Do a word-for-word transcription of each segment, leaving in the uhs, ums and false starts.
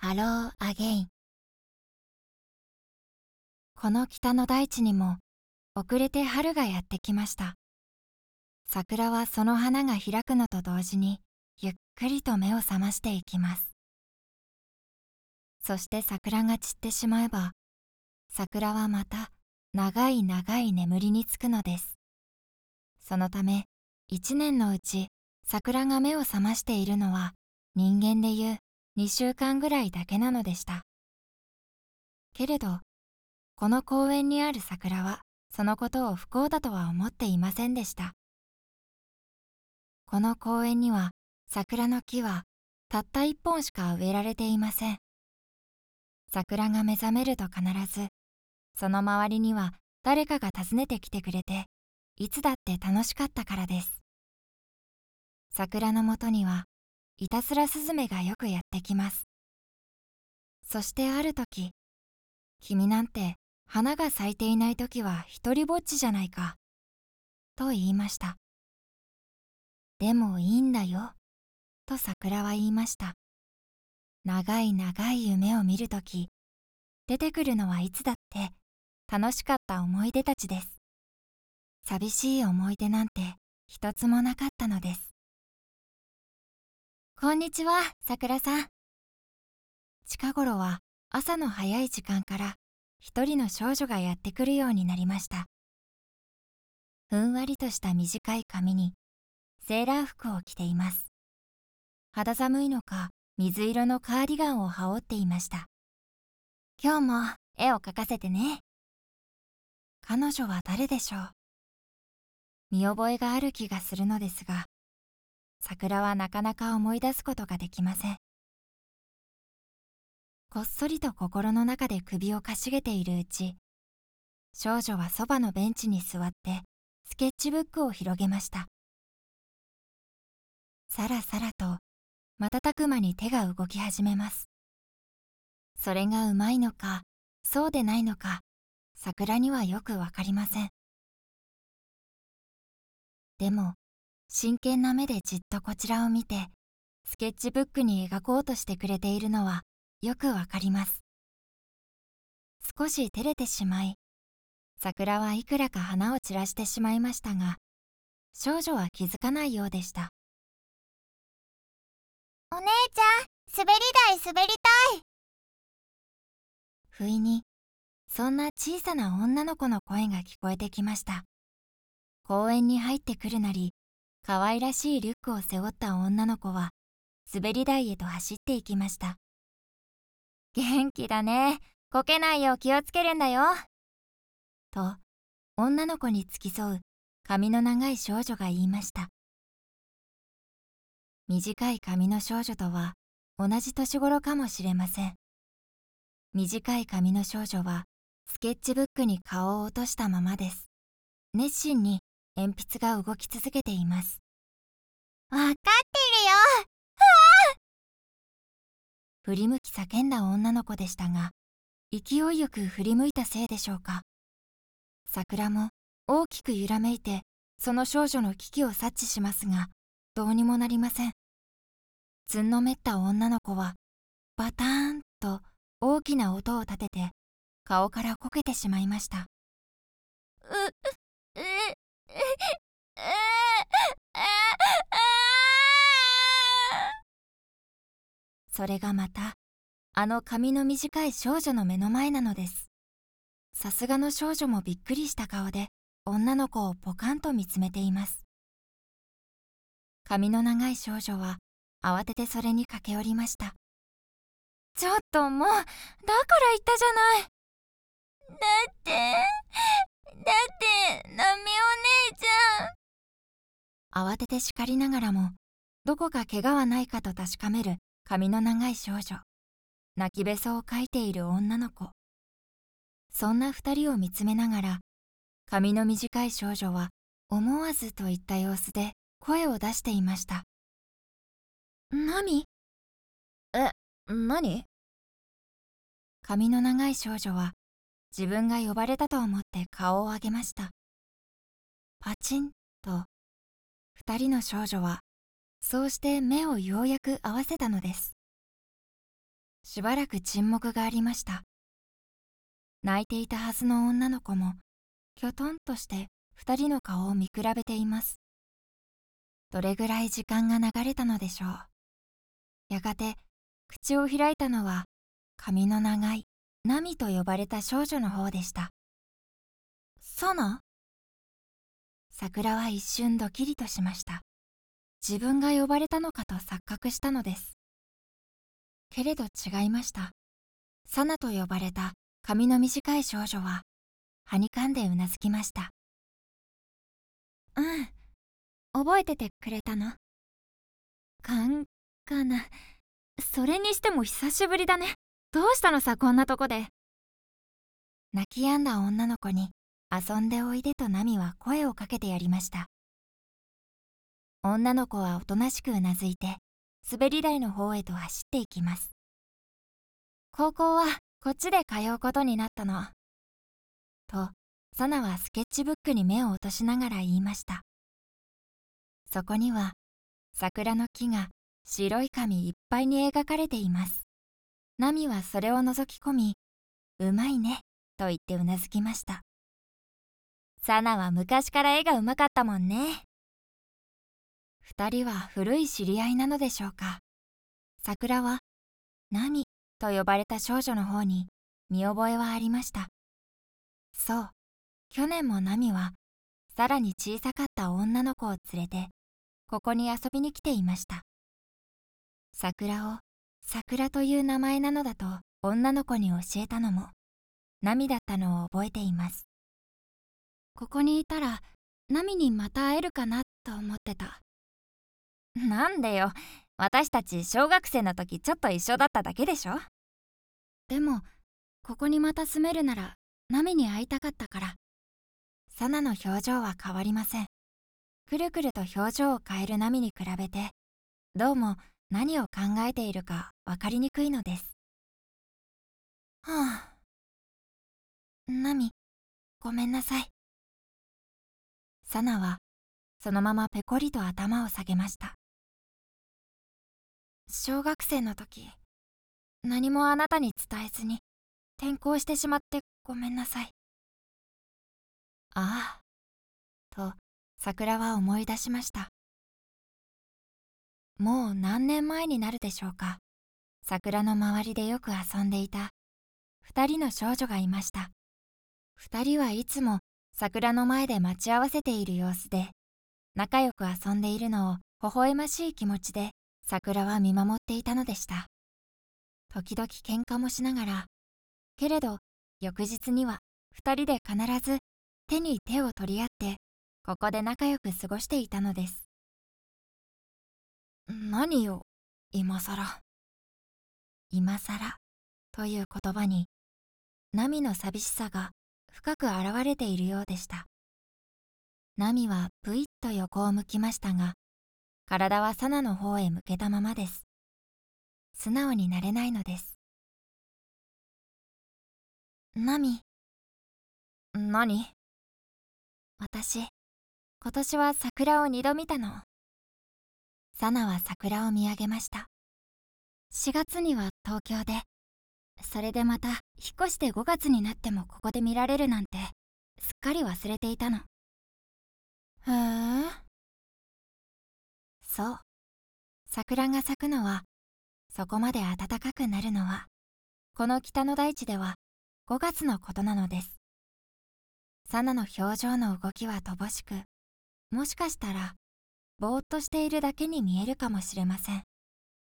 ハローアゲイン。この北の大地にも遅れて春がやってきました。桜はその花が開くのと同時にゆっくりと目を覚ましていきます。そして桜が散ってしまえば、桜はまた長い長い眠りにつくのです。そのため一年のうち桜が目を覚ましているのは人間でいうにしゅうかんぐらいだけなのでした。けれどこの公園にある桜はそのことを不幸だとは思っていませんでした。この公園には桜の木はたった一本しか植えられていません。桜が目覚めると必ずその周りには誰かが訪ねてきてくれて、いつだって楽しかったからです。桜のもとにはいたずらスズメがよくやってきます。そしてある時、君なんて花が咲いていない時は一りぼっちじゃないか、と言いました。でもいいんだよ、と桜は言いました。長い長い夢を見るとき、出てくるのはいつだって楽しかった思い出たちです。寂しい思い出なんて一つもなかったのです。こんにちは、桜さん。近頃は朝の早い時間から一人の少女がやってくるようになりました。ふんわりとした短い髪にセーラー服を着ています。肌寒いのか水色のカーディガンを羽織っていました。今日も絵を描かせてね。彼女は誰でしょう。見覚えがある気がするのですが、桜はなかなか思い出すことができません。こっそりと心の中で首をかしげているうち、少女はそばのベンチに座ってスケッチブックを広げました。さらさらと瞬く間に手が動き始めます。それがうまいのかそうでないのか、桜にはよくわかりません。でも真剣な目でじっとこちらを見てスケッチブックに描こうとしてくれているのはよくわかります。少し照れてしまい、桜はいくらか花を散らしてしまいましたが、少女は気づかないようでした。 お姉ちゃん、滑り台滑りたい。 不意にそんな小さな女の子の声が聞こえてきました。公園に入ってくるなり、可愛らしいリュックを背負った女の子は滑り台へと走っていきました。元気だね。こけないよう気をつけるんだよ。と女の子に付き添う髪の長い少女が言いました。短い髪の少女とは同じ年頃かもしれません。短い髪の少女はスケッチブックに顔を落としたままです。熱心に鉛筆が動き続けています。 わかってるよ。 振り向き叫んだ女の子でしたが、勢いよく振り向いたせいでしょうか。桜も大きく揺らめいてその少女の危機を察知しますが、どうにもなりません。つんのめった女の子はバターンと大きな音を立てて顔からこけてしまいました。 う、う、う、う、う、 それがまたあの髪の短い少女の目の前なのです。さすがの少女もびっくりした顔で女の子をポカンと見つめています。髪の長い少女は慌ててそれに駆け寄りました。ちょっともう、だから言ったじゃない。 だって、だって、ナミお姉ちゃん。慌てて叱りながらも、どこか怪我はないかと確かめる髪の長い少女。泣きべそをかいている女の子。そんな二人を見つめながら、髪の短い少女は思わずといった様子で声を出していました。何？ え、何？ 髪の長い少女は自分が呼ばれたと思って顔を上げました。パチンと二人の少女はそうして目をようやく合わせたのです。 しばらく沈黙がありました。泣いていたはずの女の子もきょとんとして二人の顔を見比べています。どれぐらい時間が流れたのでしょう。やがて口を開いたのは髪の長いナミと呼ばれた少女の方でした。サナ？桜は一瞬ドキリとしました。自分が呼ばれたのかと錯覚したのです。けれど違いました。サナと呼ばれた髪の短い少女ははにかんでうなずきました。うん、覚えててくれたの？カンカナ、それにしても久しぶりだね。どうしたのさ、こんなとこで。泣き止んだ女の子に遊んでおいでとナミは声をかけてやりました。女の子はおとなしくうなずいて滑り台の方へと走っていきます。高校はこっちで通うことになったの。と、サナはスケッチブックに目を落としながら言いました。そこには桜の木が白い紙いっぱいに描かれています。ナミはそれを覗き込み、うまいねと言ってうなずきました。サナは昔から絵がうまかったもんね。二人は古い知り合いなのでしょうか。桜はナミと呼ばれた少女の方に見覚えはありました。そう、去年もナミはさらに小さかった女の子を連れてここに遊びに来ていました。桜を桜という名前なのだと女の子に教えたのもナミだったのを覚えています。ここにいたらナミにまた会えるかなと思ってた。なんでよ、私たち小学生の時ちょっと一緒だっただけでしょ。でもここにまた住めるならナミに会いたかったから。サナの表情は変わりません。くるくると表情を変えるナミに比べてどうも何を考えているか分かりにくいのです。はあ、ナミ、ごめんなさい。サナはそのままペコリと頭を下げました。小学生の時、何もあなたに伝えずに転校してしまってごめんなさい。ああ、と桜は思い出しました。もう何年前になるでしょうか。桜の周りでよく遊んでいた二人の少女がいました。二人はいつも桜の前で待ち合わせている様子で、仲良く遊んでいるのを微笑ましい気持ちで桜は見守っていたのでした。時々喧嘩もしながら、けれど翌日には二人で必ず手に手を取り合ってここで仲良く過ごしていたのです。何よ、今さら。今さらという言葉にナミの寂しさが深く現れているようでした。ナミはぷいっと横を向きましたが、体はサナの方へ向けたままです。素直になれないのです。ナミ。何？私、今年は桜を二度見たの。サナは桜を見上げました。しがつには東京で、それでまた引っ越してごがつになってもここで見られるなんてすっかり忘れていたの。へえ。そう、桜が咲くのは、そこまで暖かくなるのは、この北の大地ではごがつのことなのです。サナの表情の動きは乏しく、もしかしたらぼーっとしているだけに見えるかもしれません。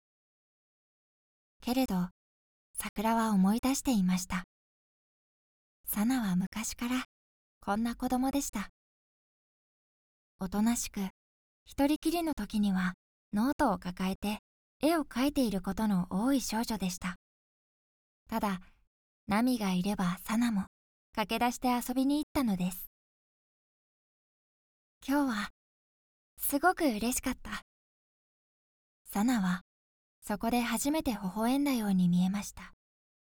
けれど桜は思い出していました。サナは昔からこんな子供でした。おとなしく一人きりの時にはノートを抱えて絵を描いていることの多い少女でした。ただナミがいればサナも駆け出して遊びに行ったのです。今日はすごく嬉しかった。サナはそこで初めて微笑んだように見えました。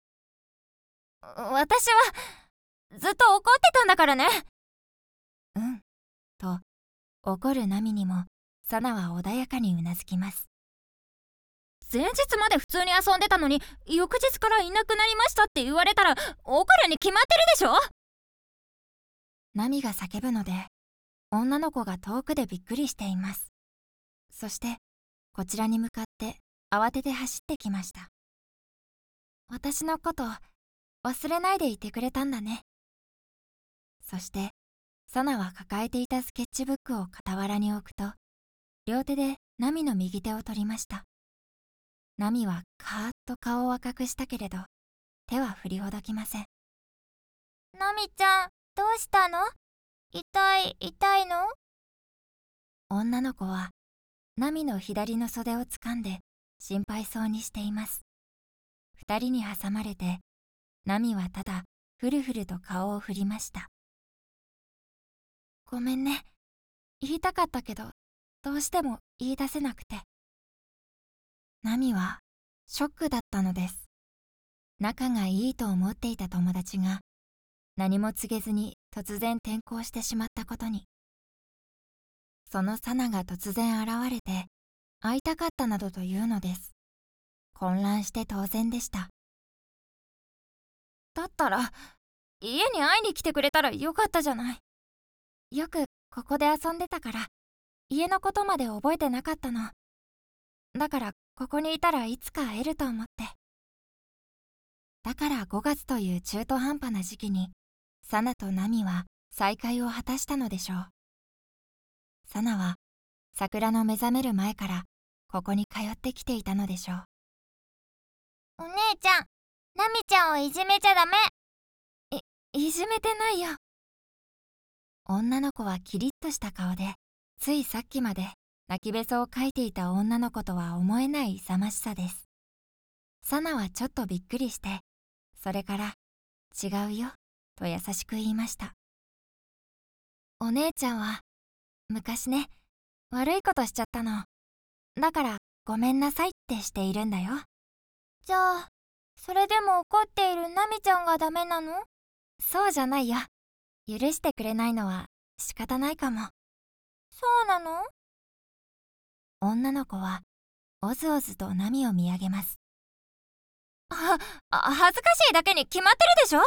私はずっと怒ってたんだからね。うん、と怒るナミにもサナは穏やかにうなずきます。 前日まで普通に遊んでたのに翌日からいなくなりましたって言われたら怒るに決まってるでしょ。 ナミが叫ぶので女の子が遠くでびっくりしています。そしてこちらに向かって慌てて走ってきました。私のこと忘れないでいてくれたんだね。そしてサナは抱えていたスケッチブックを傍らに置くと、両手でナミの右手を取りました。ナミはカーッと顔を赤くしたけれど手は振りほどきません。 ナミちゃん、どうしたの？痛い痛いの？ 女の子はナミの左の袖を掴んで心配そうにしています。二人に挟まれてナミはただふるふると顔を振りました。ごめんね。言いたかったけどどうしても言い出せなくて。ナミはショックだったのです。仲がいいと思っていた友達が何も告げずに突然転校してしまったことに。そのサナが突然現れて会いたかったなどと言うのです。混乱して当然でした。 だったら家に会いに来てくれたらよかったじゃない。 よくここで遊んでたから家のことまで覚えてなかったの。だからここにいたらいつか会えると思って。だからごがつという中途半端な時期にサナとナミは再会を果たしたのでしょう。サナは桜の目覚める前からここに通ってきていたのでしょう。 お姉ちゃん、ナミちゃんをいじめちゃダメ。 い、いじめてないよ。女の子はキリッとした顔で、ついさっきまで泣きべそをかいていた女の子とは思えない勇ましさです。サナはちょっとびっくりして、それから違うよと優しく言いました。お姉ちゃんは昔ね、悪いことしちゃったの。だからごめんなさいってしているんだよ。 じゃあそれでも怒っているナミちゃんがダメなの？ そうじゃないよ。許してくれないのは仕方ないかも。 そうなの？ 女の子はおずおずとナミを見上げます。 は、恥ずかしいだけに決まってるでしょ。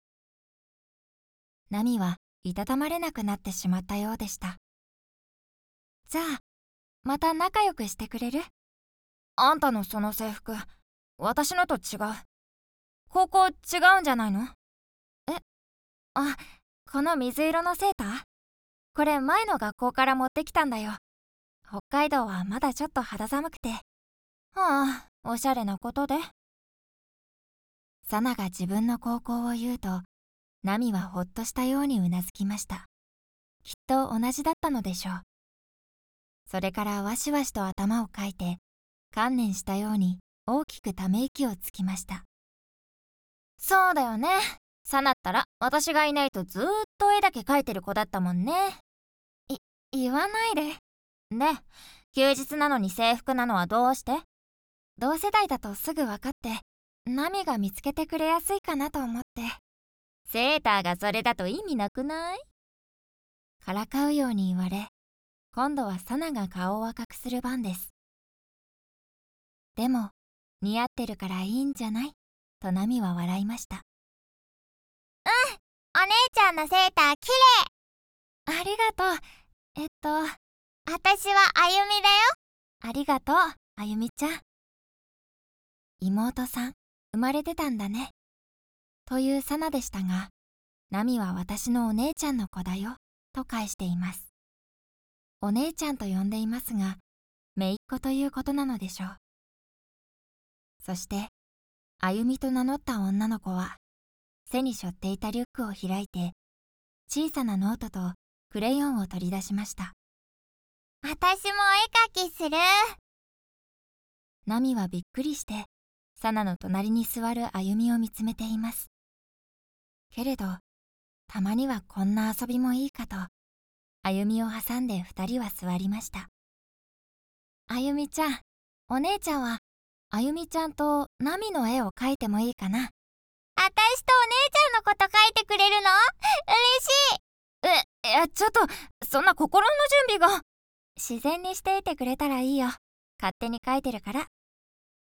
ナミはいたたまれなくなってしまったようでした。じゃあまた仲良くしてくれる？ あんたのその制服、私のと違う。高校違うんじゃないの？ え、あ、この水色のセーター？これ前の学校から持ってきたんだよ。北海道はまだちょっと肌寒くて。 はあ、おしゃれなことで。 サナが自分の高校を言うと、ナミはほっとしたようにうなずきました。きっと同じだったのでしょう。それからわしわしと頭をかいて、観念したように大きくため息をつきました。 そうだよね。サナったら私がいないとずーっと絵だけ描いてる子だったもんね。 い、言わないで。 で、休日なのに制服なのはどうして？ 同世代だとすぐ分かって、ナミが見つけてくれやすいかなと思って。 セーターがそれだと意味なくない？ からかうように言われ、今度はサナが顔を赤くする番です。でも、似合ってるからいいんじゃない？とナミは笑いました。 うん、お姉ちゃんのセーターきれい。ありがとう。えっと、 私はあゆみだよ。 ありがとう、あゆみちゃん。妹さん、生まれてたんだね。というサナでしたが、ナミは私のお姉ちゃんの子だよ、と返しています。お姉ちゃんと呼んでいますが、姪っ子ということなのでしょう。そして、あゆみと名乗った女の子は、背に背負っていたリュックを開いて、小さなノートとクレヨンを取り出しました。 私も絵描きする。 ナミはびっくりして、サナの隣に座るあゆみを見つめています。けれど、たまにはこんな遊びもいいかと、あゆみを挟んで二人は座りました。あゆみちゃん、お姉ちゃんは、あゆみちゃんとナミの絵を描いてもいいかな？ あたしとお姉ちゃんのこと描いてくれるの？嬉しい。 え、いや、ちょっと、そんな心の準備が。自然にしていてくれたらいいよ。勝手に描いてるから。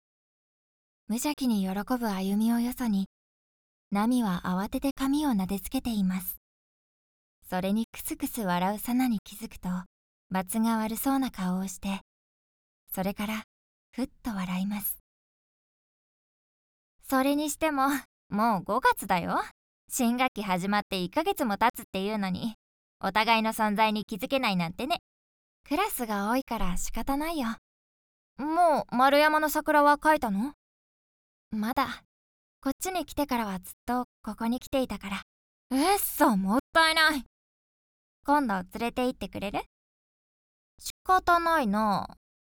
無邪気に喜ぶ歩みをよそに、ナミは慌てて髪を撫でつけています。それにクスクス笑うサナに気づくと、罰が悪そうな顔をして、それからふっと笑います。 それにしても、もうごがつだよ。新学期始まっていっかげつも経つっていうのに、お互いの存在に気づけないなんてね。 クラスが多いから仕方ないよ。 もう丸山の桜は描いたの？ まだ。こっちに来てからはずっとここに来ていたから。 えっそ、もったいない。今度連れて行ってくれる？仕方ないな。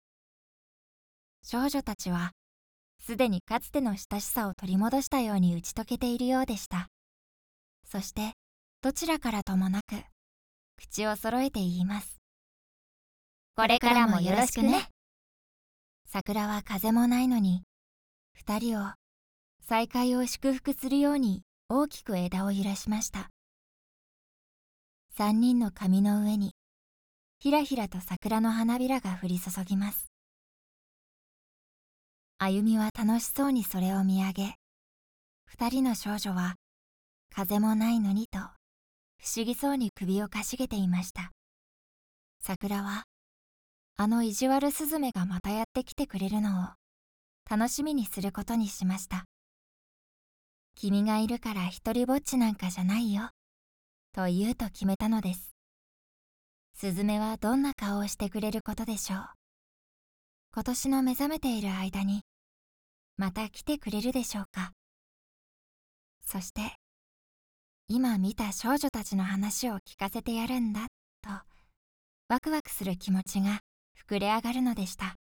少女たちはすでにかつての親しさを取り戻したように打ち解けているようでした。そしてどちらからともなく口を揃えて言います。 これからもよろしくね。 桜は風もないのに、二人を再会を祝福するように大きく枝を揺らしました。三人の髪の上にひらひらと桜の花びらが降り注ぎます。あゆみは楽しそうにそれを見上げ、二人の少女は風もないのにと不思議そうに首をかしげていました。桜はあの意地悪スズメがまたやってきてくれるのを楽しみにすることにしました。君がいるから一りぼっちなんかじゃないよと言うと決めたのです。スズメはどんな顔をしてくれることでしょう。今年の目覚めている間にまた来てくれるでしょうか。そして今見た少女たちの話を聞かせてやるんだとワクワクする気持ちが膨れ上がるのでした。